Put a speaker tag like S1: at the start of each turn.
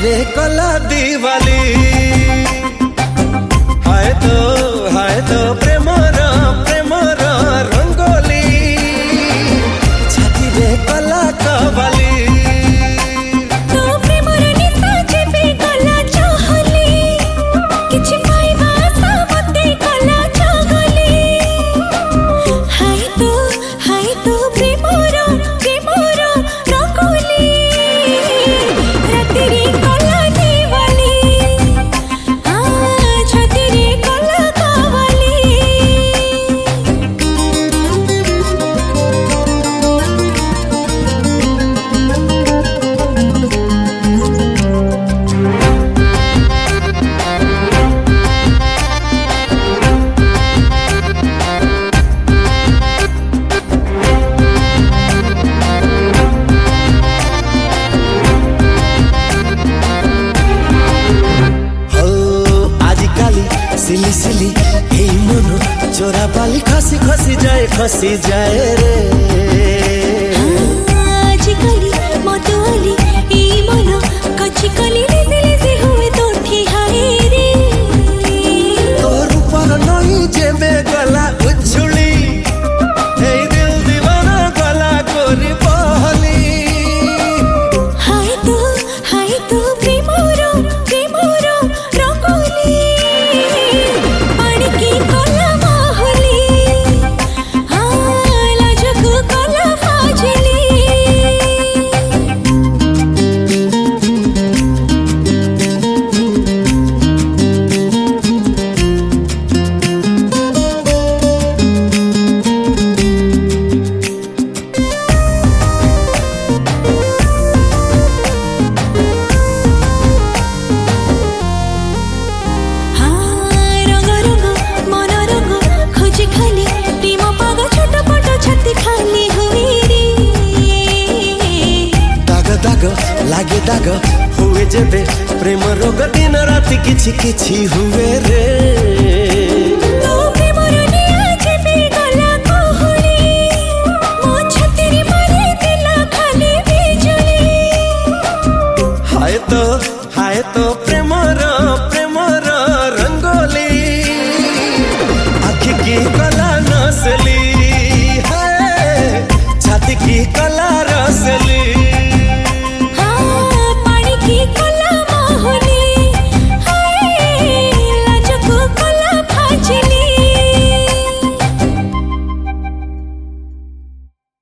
S1: रे कला दीवाली हाय तो प्रेमर रंगोली छाती रे कला कवाली सिली सिली हे मनो चोरा बाली खसी जाए रे
S2: आजिकली मतवाली ए मनो कच्ची कली लेसे हुए तो ठिहाए रे
S1: तोर ऊपर नहीं जेबे गला उछुली ए दिल दीवाना गला कोरी बहली
S2: हाय तो प्रेमर रंगोली
S1: लागे दाग हुए जेबे प्रेम रोग दिन राति किछि किछि हुए रे
S2: तो प्रेमर निया जेबे गला कोहली मो छतरी मारे दिला खाली बिजुली
S1: हाय तो प्रेमर रंगोली आँखी की कला नसली है छाती की कला रसली।